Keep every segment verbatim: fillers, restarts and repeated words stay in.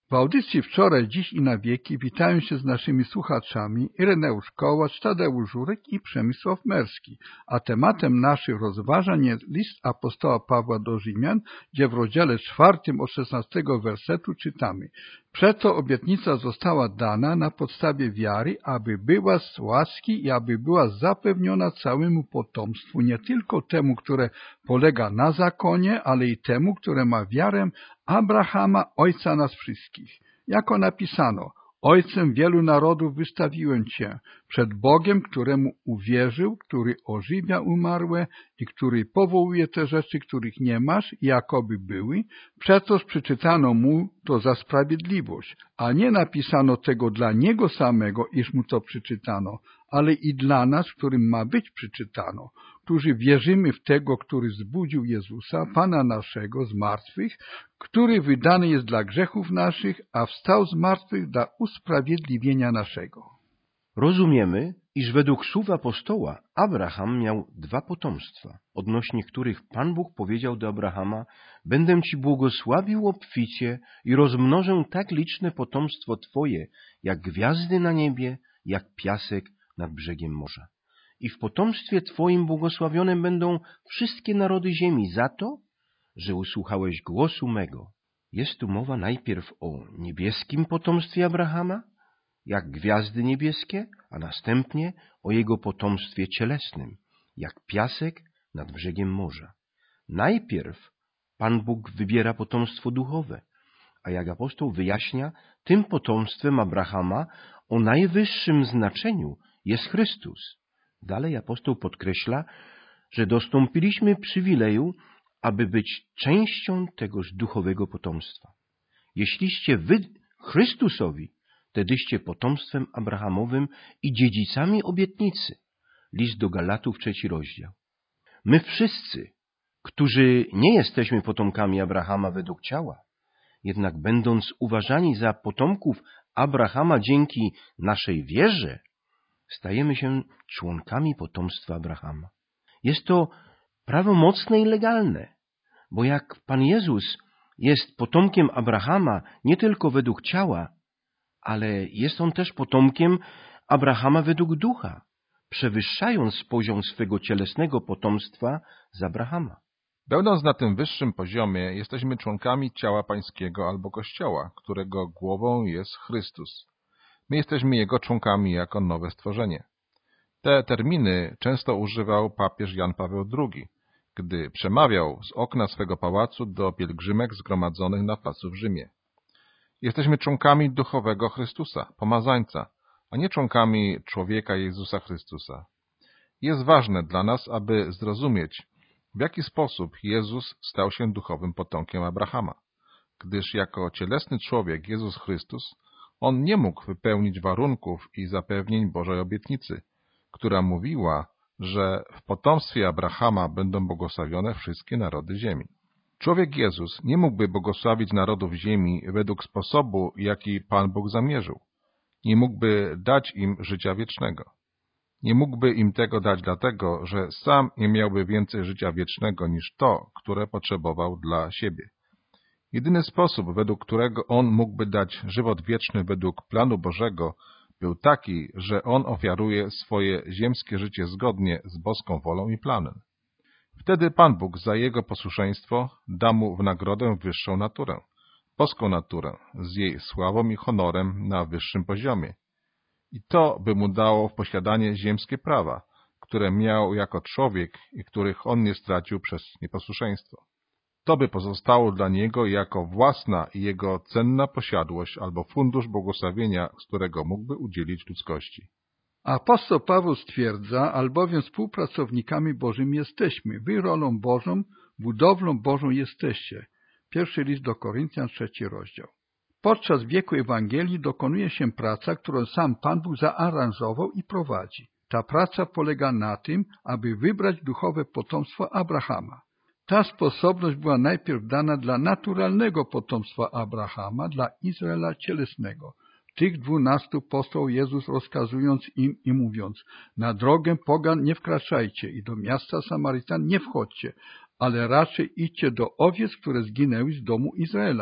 W audycji Wczoraj, Dziś i na wieki witają się z naszymi słuchaczami Ireneusz Kołacz, Tadeusz Żurek i Przemysław Merski, a tematem naszych rozważań jest list apostoła Pawła do Rzymian, gdzie w rozdziale czwartym od szesnastego wersetu czytamy: Przeto obietnica została dana na podstawie wiary, aby była z łaski i aby była zapewniona całemu potomstwu, nie tylko temu, które polega na zakonie, ale i temu, które ma wiarę Abrahama, ojca nas wszystkich. Jako napisano: Ojcem wielu narodów wystawiłem Cię przed Bogiem, któremu uwierzył, który ożywia umarłe i który powołuje te rzeczy, których nie masz, jakoby były. Przetoż przeczytano mu to za sprawiedliwość, a nie napisano tego dla niego samego, iż mu to przeczytano, ale i dla nas, którym ma być przeczytano, którzy wierzymy w tego, który zbudził Jezusa, Pana naszego, z martwych, który wydany jest dla grzechów naszych, a wstał z martwych dla usprawiedliwienia naszego. Rozumiemy, iż według słów apostoła Abraham miał dwa potomstwa, odnośnie których Pan Bóg powiedział do Abrahama: będę Ci błogosławił obficie i rozmnożę tak liczne potomstwo Twoje, jak gwiazdy na niebie, jak piasek nad brzegiem morza. I w potomstwie Twoim błogosławione będą wszystkie narody ziemi za to, że usłuchałeś głosu mego. Jest tu mowa najpierw o niebieskim potomstwie Abrahama, jak gwiazdy niebieskie, a następnie o jego potomstwie cielesnym, jak piasek nad brzegiem morza. Najpierw Pan Bóg wybiera potomstwo duchowe, a jak apostoł wyjaśnia, tym potomstwem Abrahama o najwyższym znaczeniu jest Chrystus. Dalej apostoł podkreśla, że dostąpiliśmy przywileju, aby być częścią tegoż duchowego potomstwa. Jeśliście wy Chrystusowi, wtedyście potomstwem Abrahamowym i dziedzicami obietnicy. List do Galatów, trzeci rozdział. My wszyscy, którzy nie jesteśmy potomkami Abrahama według ciała, jednak będąc uważani za potomków Abrahama dzięki naszej wierze, stajemy się członkami potomstwa Abrahama. Jest to prawomocne i legalne, bo jak Pan Jezus jest potomkiem Abrahama nie tylko według ciała, ale jest on też potomkiem Abrahama według ducha, przewyższając poziom swego cielesnego potomstwa z Abrahama. Będąc na tym wyższym poziomie, jesteśmy członkami ciała pańskiego albo Kościoła, którego głową jest Chrystus. My jesteśmy Jego członkami jako nowe stworzenie. Te terminy często używał papież Jan Paweł drugi, gdy przemawiał z okna swego pałacu do pielgrzymek zgromadzonych na placu w Rzymie. Jesteśmy członkami duchowego Chrystusa, pomazańca, a nie członkami człowieka Jezusa Chrystusa. Jest ważne dla nas, aby zrozumieć, w jaki sposób Jezus stał się duchowym potomkiem Abrahama, gdyż jako cielesny człowiek Jezus Chrystus, On nie mógł wypełnić warunków i zapewnień Bożej obietnicy, która mówiła, że w potomstwie Abrahama będą błogosławione wszystkie narody ziemi. Człowiek Jezus nie mógłby błogosławić narodów ziemi według sposobu, jaki Pan Bóg zamierzył. Nie mógłby dać im życia wiecznego. Nie mógłby im tego dać dlatego, że sam nie miałby więcej życia wiecznego niż to, które potrzebował dla siebie. Jedyny sposób, według którego On mógłby dać żywot wieczny według planu Bożego, był taki, że On ofiaruje swoje ziemskie życie zgodnie z boską wolą i planem. Wtedy Pan Bóg za Jego posłuszeństwo da Mu w nagrodę wyższą naturę, boską naturę, z jej sławą i honorem na wyższym poziomie. I to by Mu dało w posiadanie ziemskie prawa, które miał jako człowiek i których On nie stracił przez nieposłuszeństwo. To by pozostało dla Niego jako własna i Jego cenna posiadłość albo fundusz błogosławienia, z którego mógłby udzielić ludzkości. Apostoł Paweł stwierdza, albowiem współpracownikami Bożymi jesteśmy, wy rolą Bożą, budowlą Bożą jesteście. Pierwszy list do Koryntian, trzeci rozdział. Podczas wieku Ewangelii dokonuje się praca, którą sam Pan Bóg zaaranżował i prowadzi. Ta praca polega na tym, aby wybrać duchowe potomstwo Abrahama. Ta sposobność była najpierw dana dla naturalnego potomstwa Abrahama, dla Izraela cielesnego. Tych dwunastu posłał Jezus, rozkazując im i mówiąc: na drogę pogan nie wkraczajcie i do miasta Samarytan nie wchodźcie, ale raczej idźcie do owiec, które zginęły z domu Izraela.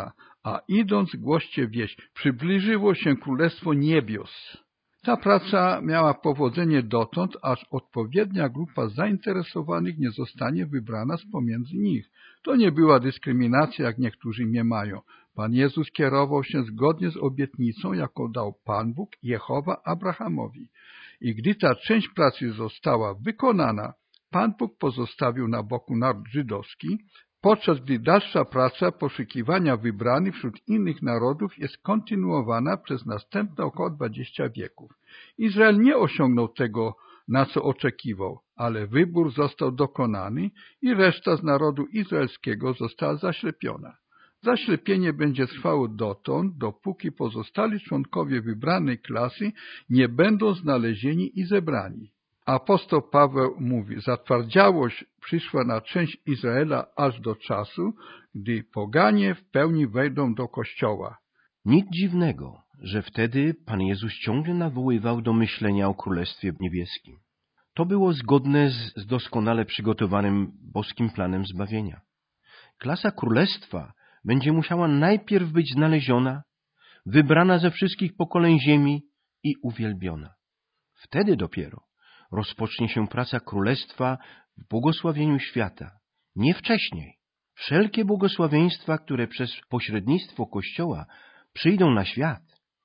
a idąc głoście wieść, przybliżyło się Królestwo Niebios. Ta praca miała powodzenie dotąd, aż odpowiednia grupa zainteresowanych nie zostanie wybrana z pomiędzy nich. To nie była dyskryminacja, jak niektórzy mniemają. Pan Jezus kierował się zgodnie z obietnicą, jaką dał Pan Bóg, Jehowa, Abrahamowi. I gdy ta część pracy została wykonana, Pan Bóg pozostawił na boku naród żydowski, podczas gdy dalsza praca poszukiwania wybranych wśród innych narodów jest kontynuowana przez następne około dwadzieścia wieków. Izrael nie osiągnął tego, na co oczekiwał, ale wybór został dokonany i reszta z narodu izraelskiego została zaślepiona. Zaślepienie będzie trwało dotąd, dopóki pozostali członkowie wybranej klasy nie będą znalezieni i zebrani. Apostoł Paweł mówi, zatwardziałość przyszła na część Izraela aż do czasu, gdy poganie w pełni wejdą do Kościoła. Nic dziwnego, że wtedy Pan Jezus ciągle nawoływał do myślenia o Królestwie Niebieskim. To było zgodne z, z doskonale przygotowanym boskim planem zbawienia. Klasa Królestwa będzie musiała najpierw być znaleziona, wybrana ze wszystkich pokoleń ziemi i uwielbiona. Wtedy dopiero rozpocznie się praca Królestwa w błogosławieniu świata. Nie wcześniej. Wszelkie błogosławieństwa, które przez pośrednictwo Kościoła przyjdą na świat,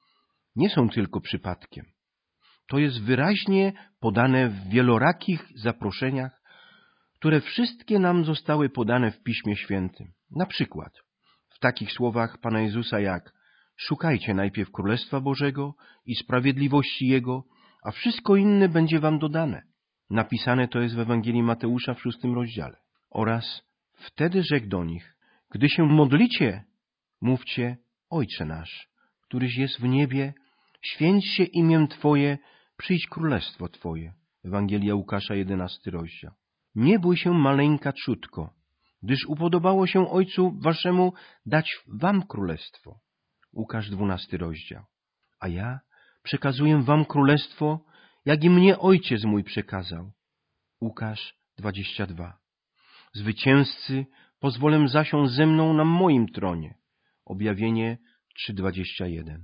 nie są tylko przypadkiem. To jest wyraźnie podane w wielorakich zaproszeniach, które wszystkie nam zostały podane w Piśmie Świętym. Na przykład w takich słowach Pana Jezusa jak szukajcie najpierw Królestwa Bożego i sprawiedliwości Jego, a wszystko inne będzie wam dodane. Napisane to jest w Ewangelii Mateusza w szóstym rozdziale. Oraz wtedy rzekł do nich, gdy się modlicie, mówcie, Ojcze nasz, któryś jest w niebie, święć się imię Twoje, przyjdź królestwo Twoje. Ewangelia Łukasza, jedenasty rozdział. Nie bój się maleńka trzutko, gdyż upodobało się Ojcu Waszemu dać Wam królestwo. Łukasz, dwunasty rozdział. A ja przekazuję Wam królestwo, jak i mnie Ojciec mój przekazał. Łukasz, dwadzieścia dwa. Zwycięzcy pozwolę zasiąść ze mną na moim tronie. Objawienie trzy, dwadzieścia jeden.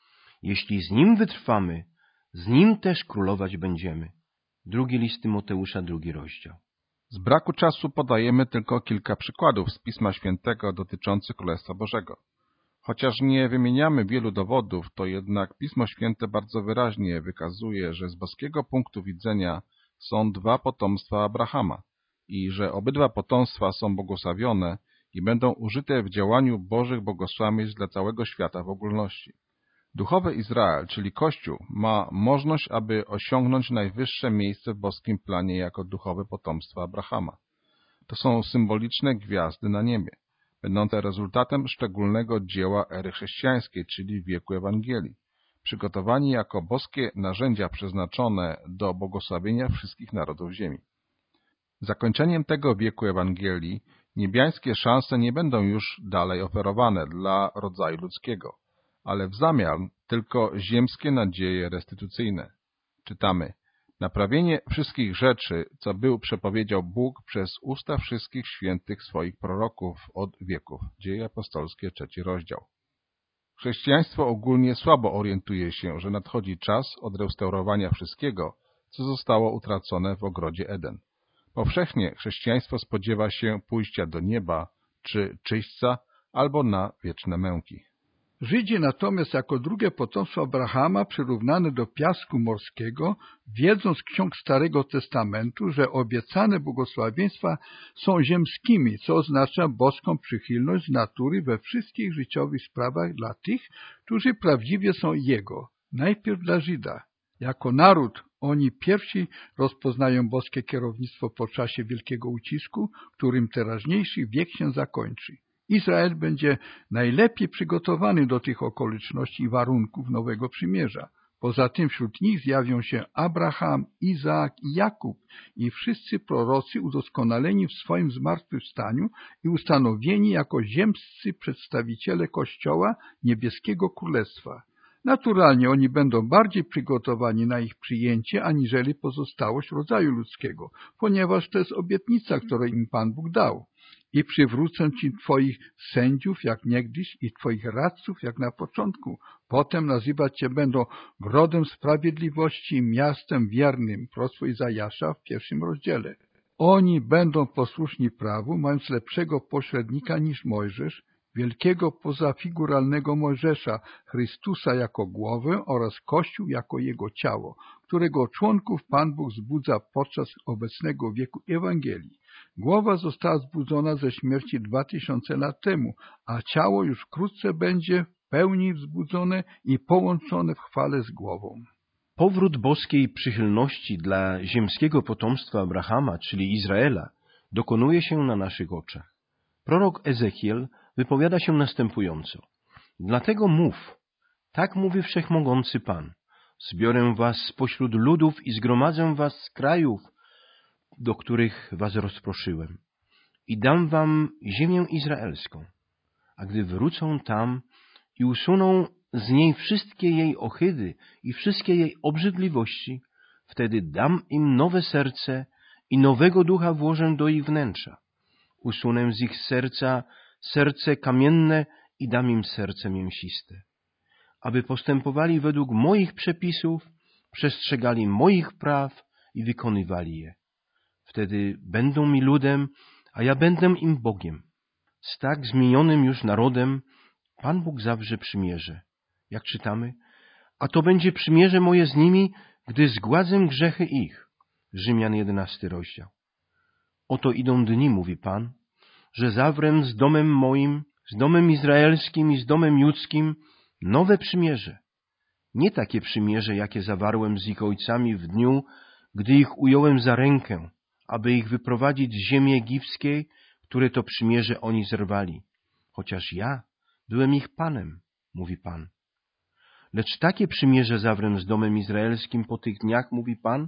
Jeśli z Nim wytrwamy, z Nim też królować będziemy. Drugi list Tymoteusza, drugi rozdział. Z braku czasu podajemy tylko kilka przykładów z Pisma Świętego dotyczących Królestwa Bożego. Chociaż nie wymieniamy wielu dowodów, to jednak Pismo Święte bardzo wyraźnie wykazuje, że z boskiego punktu widzenia są dwa potomstwa Abrahama i że obydwa potomstwa są błogosławione i będą użyte w działaniu Bożych błogosławieństw dla całego świata w ogólności. Duchowy Izrael, czyli Kościół, ma możliwość, aby osiągnąć najwyższe miejsce w boskim planie jako duchowe potomstwo Abrahama. To są symboliczne gwiazdy na niebie, będące rezultatem szczególnego dzieła ery chrześcijańskiej, czyli wieku Ewangelii, przygotowani jako boskie narzędzia przeznaczone do błogosławienia wszystkich narodów ziemi. Zakończeniem tego wieku Ewangelii niebiańskie szanse nie będą już dalej oferowane dla rodzaju ludzkiego, ale w zamian tylko ziemskie nadzieje restytucyjne. Czytamy: naprawienie wszystkich rzeczy, co był przepowiedział Bóg przez usta wszystkich świętych swoich proroków od wieków. Dzieje apostolskie, trzeci rozdział. Chrześcijaństwo ogólnie słabo orientuje się, że nadchodzi czas odrestaurowania wszystkiego, co zostało utracone w ogrodzie Eden. Powszechnie chrześcijaństwo spodziewa się pójścia do nieba, czy czyśćca, albo na wieczne męki. Żydzi natomiast jako drugie potomstwo Abrahama przyrównane do piasku morskiego wiedzą z ksiąg Starego Testamentu, że obiecane błogosławieństwa są ziemskimi, co oznacza boską przychylność z natury we wszystkich życiowych sprawach dla tych, którzy prawdziwie są Jego. Najpierw dla Żyda. Jako naród oni pierwsi rozpoznają boskie kierownictwo po czasie wielkiego ucisku, którym teraźniejszy wiek się zakończy. Izrael będzie najlepiej przygotowany do tych okoliczności i warunków nowego przymierza. Poza tym wśród nich zjawią się Abraham, Izaak i Jakub i wszyscy prorocy udoskonaleni w swoim zmartwychwstaniu i ustanowieni jako ziemscy przedstawiciele Kościoła Niebieskiego Królestwa. Naturalnie oni będą bardziej przygotowani na ich przyjęcie, aniżeli pozostałość rodzaju ludzkiego, ponieważ to jest obietnica, którą im Pan Bóg dał. i przywrócę Ci Twoich sędziów jak niegdyś i Twoich radców jak na początku. Potem nazywać Cię będą grodem sprawiedliwości i miastem wiernym. Proroctwo Izajasza w pierwszym rozdziale. Oni będą posłuszni prawu, mając lepszego pośrednika niż Mojżesz, wielkiego pozafiguralnego Mojżesza, Chrystusa jako głowę oraz Kościół jako jego ciało, którego członków Pan Bóg wzbudza podczas obecnego wieku Ewangelii. Głowa została zbudzona ze śmierci dwa tysiące lat temu, a ciało już wkrótce będzie w pełni wzbudzone i połączone w chwale z głową. Powrót boskiej przychylności dla ziemskiego potomstwa Abrahama, czyli Izraela, dokonuje się na naszych oczach. Prorok Ezechiel wypowiada się następująco. Dlatego mów, tak mówi Wszechmogący Pan, zbiorę was spośród ludów i zgromadzę was z krajów, do których was rozproszyłem, i dam wam ziemię izraelską. A gdy wrócą tam i usuną z niej wszystkie jej ohydy i wszystkie jej obrzydliwości, wtedy dam im nowe serce i nowego ducha włożę do ich wnętrza. Usunę z ich serca serce kamienne i dam im serce mięsiste, aby postępowali według moich przepisów, przestrzegali moich praw i wykonywali je. Wtedy będą mi ludem, a ja będę im Bogiem. Z tak zmienionym już narodem Pan Bóg zawrze przymierze. Jak czytamy, a to będzie przymierze moje z nimi, gdy zgładzę grzechy ich. Rzymian jedenasty rozdział. Oto idą dni, mówi Pan, że zawrę z domem moim, z domem izraelskim i z domem judzkim nowe przymierze. Nie takie przymierze, jakie zawarłem z ich ojcami w dniu, gdy ich ująłem za rękę, aby ich wyprowadzić z ziemi egipskiej, które to przymierze oni zerwali. Chociaż ja byłem ich Panem, mówi Pan. Lecz takie przymierze zawrę z domem izraelskim po tych dniach, mówi Pan,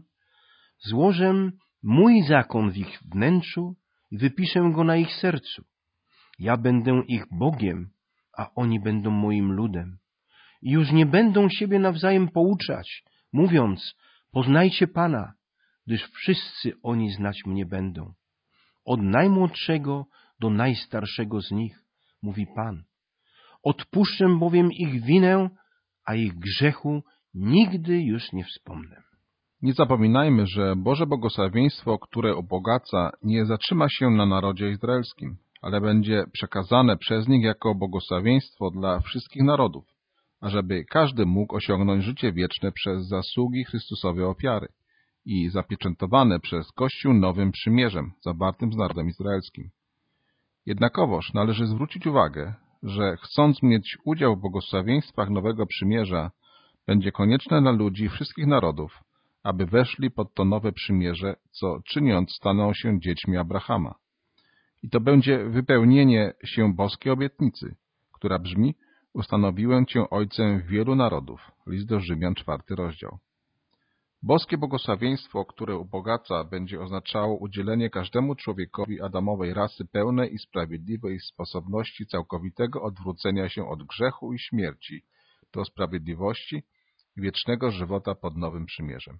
złożę mój zakon w ich wnętrzu i wypiszę go na ich sercu. Ja będę ich Bogiem, a oni będą moim ludem. I już nie będą siebie nawzajem pouczać, mówiąc, poznajcie Pana, gdyż wszyscy oni znać mnie będą. Od najmłodszego do najstarszego z nich, mówi Pan. Odpuszczę bowiem ich winę, a ich grzechu nigdy już nie wspomnę. Nie zapominajmy, że Boże błogosławieństwo, które ubogaca, nie zatrzyma się na narodzie izraelskim, ale będzie przekazane przez nich jako błogosławieństwo dla wszystkich narodów, ażeby każdy mógł osiągnąć życie wieczne przez zasługi Chrystusowej ofiary i zapieczętowane przez Kościół nowym przymierzem, zawartym z narodem izraelskim. Jednakowoż należy zwrócić uwagę, że chcąc mieć udział w błogosławieństwach nowego przymierza, będzie konieczne dla ludzi wszystkich narodów, aby weszli pod to nowe przymierze, co czyniąc staną się dziećmi Abrahama. I to będzie wypełnienie się boskiej obietnicy, która brzmi: ustanowiłem Cię ojcem wielu narodów. List do Rzymian, czwarty rozdział. Boskie błogosławieństwo, które ubogaca, będzie oznaczało udzielenie każdemu człowiekowi Adamowej rasy pełnej i sprawiedliwej sposobności całkowitego odwrócenia się od grzechu i śmierci do sprawiedliwości i wiecznego żywota pod nowym przymierzem.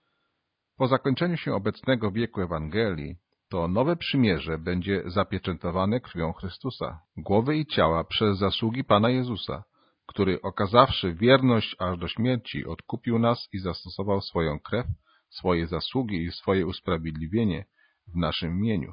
Po zakończeniu się obecnego wieku Ewangelii, to nowe przymierze będzie zapieczętowane krwią Chrystusa, głowy i ciała przez zasługi Pana Jezusa, który okazawszy wierność aż do śmierci, odkupił nas i zastosował swoją krew, swoje zasługi i swoje usprawiedliwienie w naszym imieniu.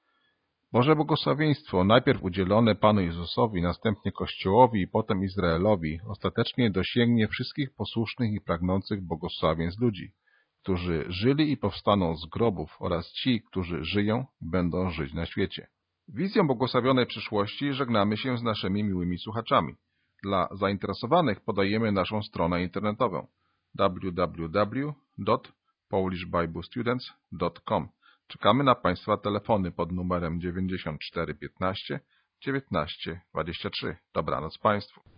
Boże błogosławieństwo, najpierw udzielone Panu Jezusowi, następnie Kościołowi i potem Izraelowi, ostatecznie dosięgnie wszystkich posłusznych i pragnących błogosławieństw ludzi, którzy żyli i powstaną z grobów, oraz ci, którzy żyją, będą żyć na świecie. Wizją błogosławionej przyszłości żegnamy się z naszymi miłymi słuchaczami. Dla zainteresowanych podajemy naszą stronę internetową w w w kropka polish bible students kropka com. Czekamy na Państwa telefony pod numerem dziewięćdziesiąt cztery piętnaście dziewiętnaście dwadzieścia trzy. Dobranoc Państwu.